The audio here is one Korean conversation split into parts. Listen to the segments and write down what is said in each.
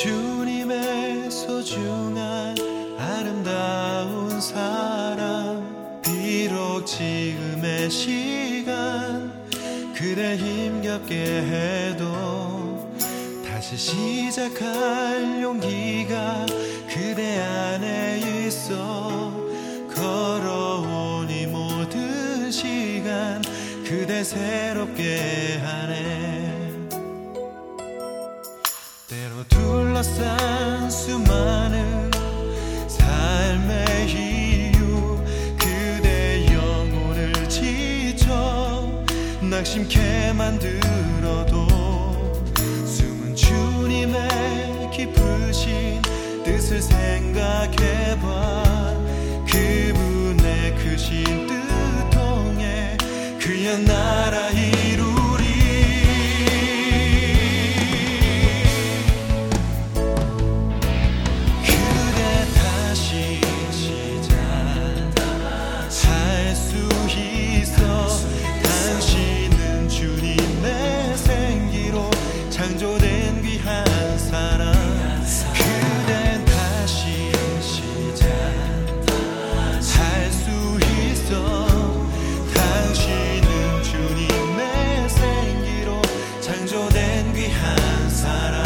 주님의 소중한 아름다운 사람, 비록 지금의 시간 그댈 힘겹게 해도 다시 시작할 용기가 그대 안에 있어. 걸어온 이 모든 시간 그대 새롭게 하네. 때로 둘러싼 수많은 삶의 이유, 그대 영혼을 지쳐 낙심케 만들어도 숨은 주님의 기쁘신 뜻을 생각해봐. 그분의 크신 뜻 통해 그의 나라 이루리. 그대 다시 시작할 수 있어. 당신은 주님의 생기로 창조된 귀한 사람. 그댄 다시 시작할 수 있어. 당신은 주님의 생기로 창조된 귀한 사람.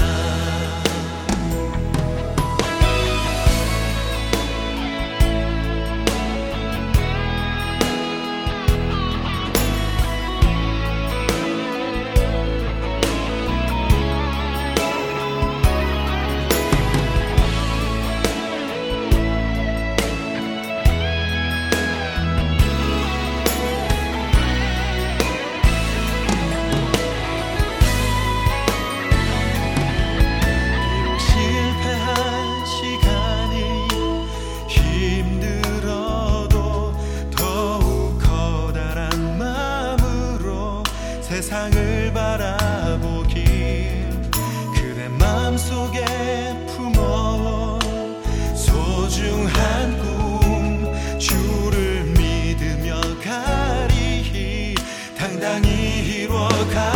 세상을 바라보길 그대 맘속에 품어온 소중한 꿈, 주를 믿으며 가리 당당히 이뤄가.